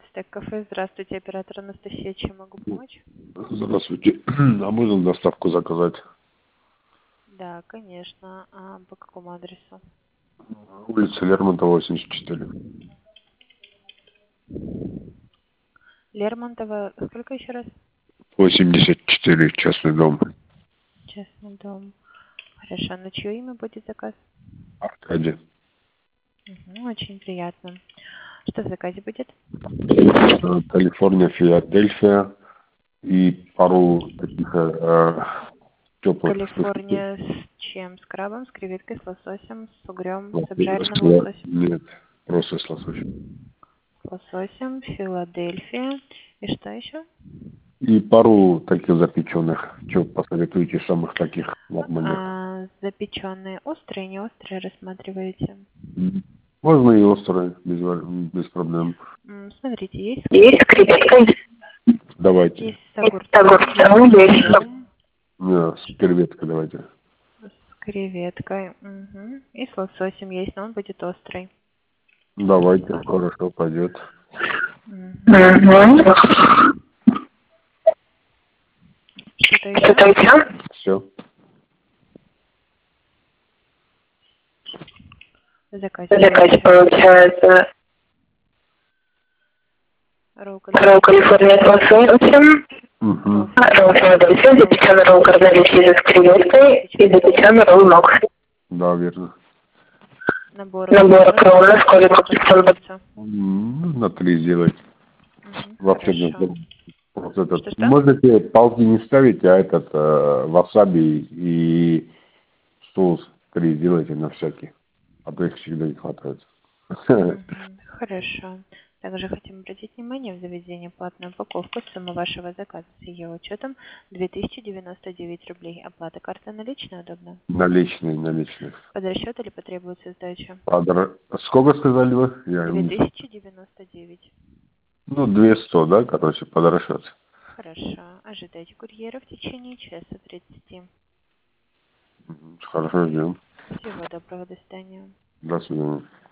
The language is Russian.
Стек кафе, здравствуйте, оператор Анастасия, чем могу помочь? Здравствуйте. А можно доставку заказать? Да, конечно. А по какому адресу? Улица Лермонтова, 84. Лермонтова, сколько еще раз? 84, частный дом. Частный дом. Хорошо, на чье имя будет заказ? Аркадий. Угу, очень приятно. Что в заказе будет? Калифорния, Филадельфия и пару таких теплых Калифорния с чем? С крабом, с креветкой, с лососем, с угрем, с обжаренным лососем? Нет, просто с лососем. С лососем, Филадельфия. И что еще? И пару таких запеченных. Что посоветуете самых таких нормальных? Запеченные острые, не острые рассматриваете? Можно и острые, без проблем. Смотрите, есть Есть креветка. Давайте. есть с огурцом, есть с луком, С креветкой давайте. с креветкой. Угу. И с лососем есть, но он будет острый. Давайте, хорошо, пойдет. Угу. Что-то еще? Все. В заказе Заказе получается ролл ролл Калифорния с лососем, ролл Филадельфия, запеченный ролл корнелия с креветкой и запеченный ролл ног. Да, верно. набор Кровно, сколько получится? На 3 сделать. Вообще нет. Хорошо. Просто этот. Что? Можете палки не ставить, а этот васаби и соус 3 сделайте на всякий. А то их всегда не хватает. Хорошо. Также хотим обратить внимание в заведении платную упаковку. Сумма вашего заказа с ее учетом 2099 рублей. Оплата карты наличная удобно? Наличные. Под расчет или потребуется сдача? Сколько сказали вы? 2099. 200, да, короче, под расчет. Хорошо. Ожидайте курьера в течение часа 30. Хорошо, ждем. Всего доброго, до свидания. До свидания.